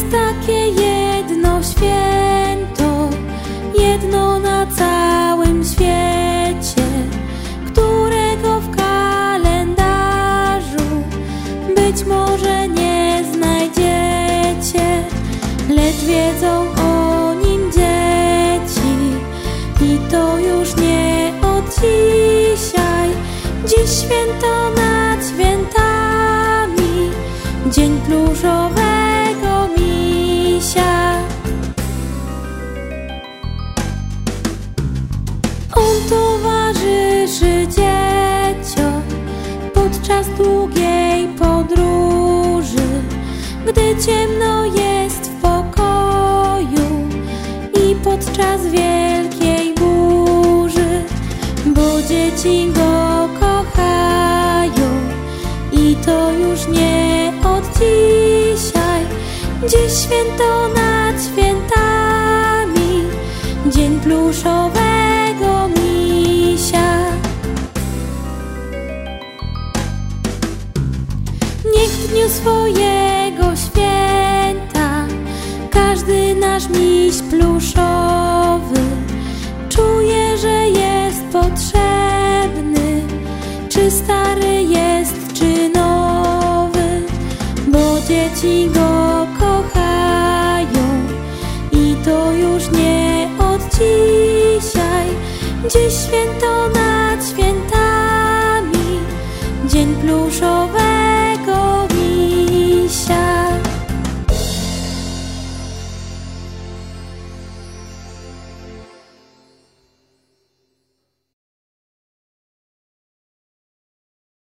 takie jedno święto, jedno na całym świecie, którego w kalendarzu być może nie znajdziecie, lecz wiedzą o nim dzieci i to już nie od dzisiaj. Dziś święto nad świętami, dzień pluszowego misia. On towarzyszy dzieciom podczas długiej podróży, gdy ciemno jest w pokoju i podczas wielkiej burzy, bo dzieci go kochają i to już nie od dzisiaj. Dziś święto nad świętami, dzień pluszowego misia. Niech w dniu swojego święta każdy nasz miś pluszowy czuje, że jest potrzebny, czy stary jest, czy nowy, bo dzieci go kochają i to już nie od dzisiaj. Dziś święto nad świętami, dzień pluszowy.